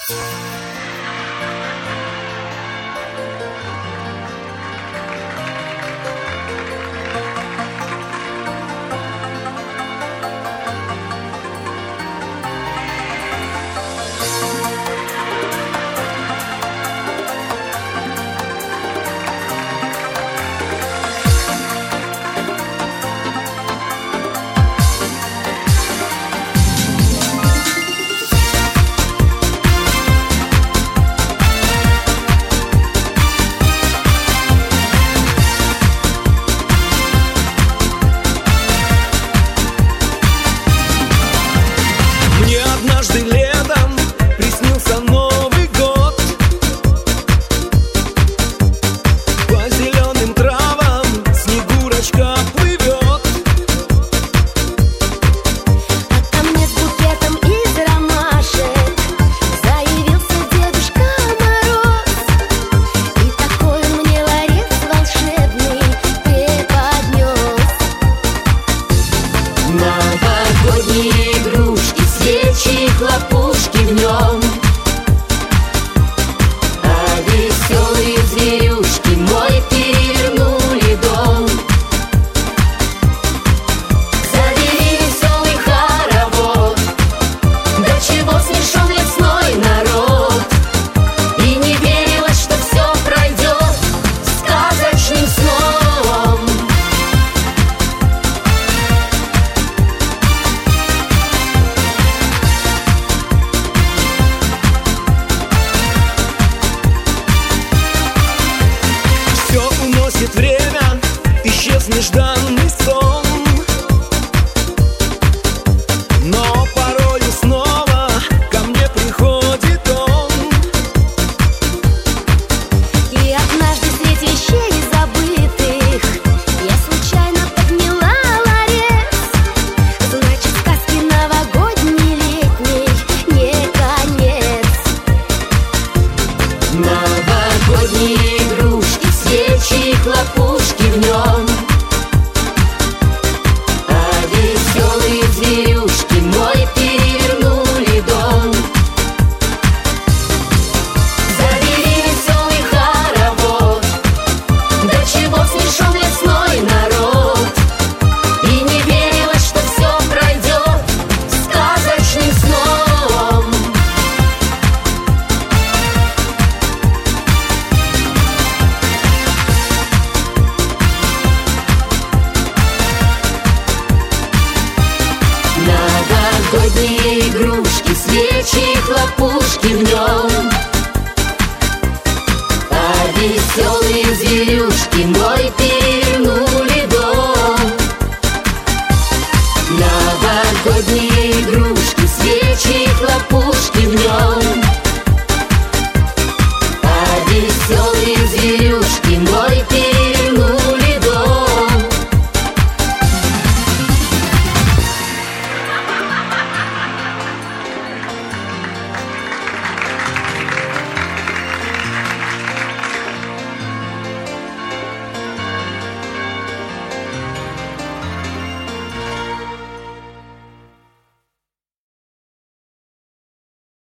Новогодние игрушки, свечи, хлопушки в нем, а веселые зверюшки мой перевернули дом. Завели веселый хоровод, до чего смешон лесной народ, и не верилось, что все пройдет сказочным сном. Все уносит время, исчез нежданный сон, но порою снова ко мне приходит он. И однажды средь вещей забытых я случайно подняла ларец. Значит, сказки новогодней летней не конец. Новогодние игрушки, свечи, хлопушки в нем, а веселые зверюшки мой перевернули дом. Завели веселый хоровод, до чего смешон лесной народ, и не верилось, что все пройдет сказочным сном. Новогодние игрушки, свечи, хлопушки в нем, а веселые зверюшки мой перевернули дом. Новогодние